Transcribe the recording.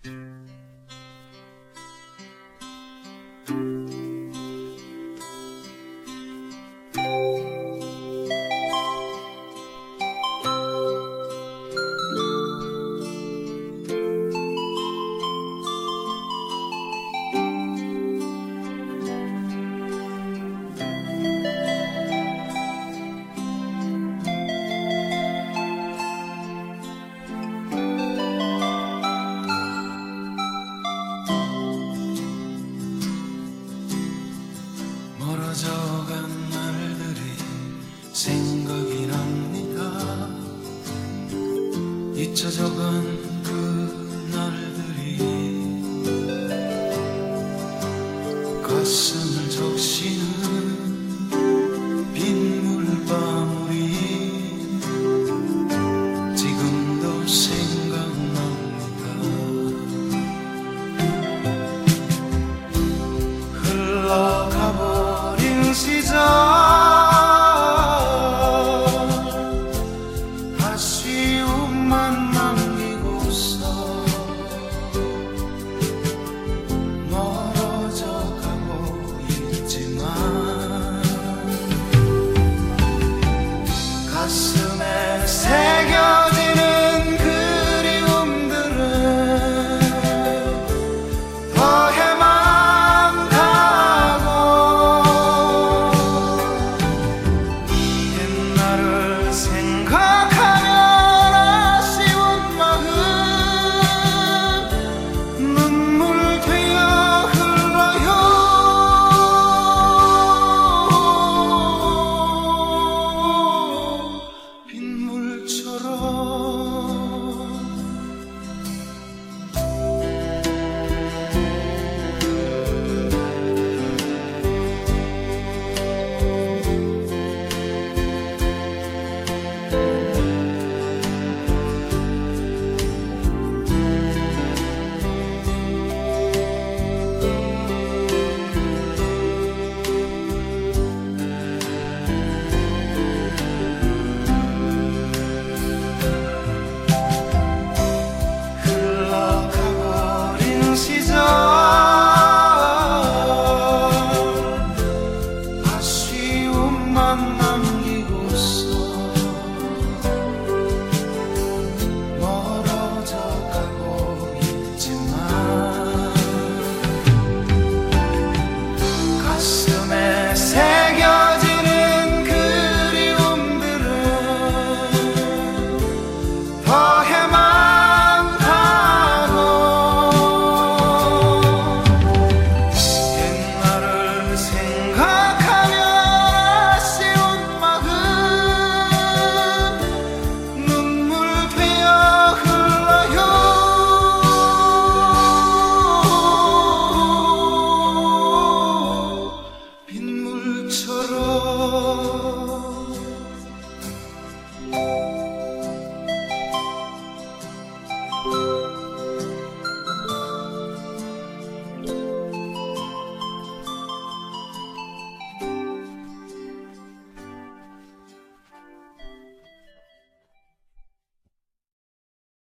멀어져간 날들이 생각이 납니다. 잊혀져간 그 날들이 가슴을 적시는 빗물방울이 지금도 생각납니다. 흘러가버린 시절 아쉬움만 남기고서 멀어져 가고 있지만 가슴에 새겨지는 그리움들은 더해만 가고 옛날을 생각하면 아쉬운 마음 눈물 되어 흘러요. 빗물처럼 흘러가버린 시절 아쉬움만 남기고서 멀어져 가고 있지만 가슴에 새겨지는 그리움들은 더해만 가고 옛날을 생각하면 아쉬운 마음 눈물 되어 흘러요. 빗물처럼